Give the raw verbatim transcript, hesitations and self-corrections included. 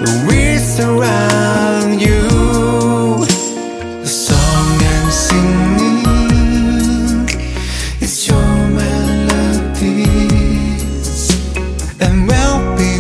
We surround you. The song I'm singing is your melody, and well-being.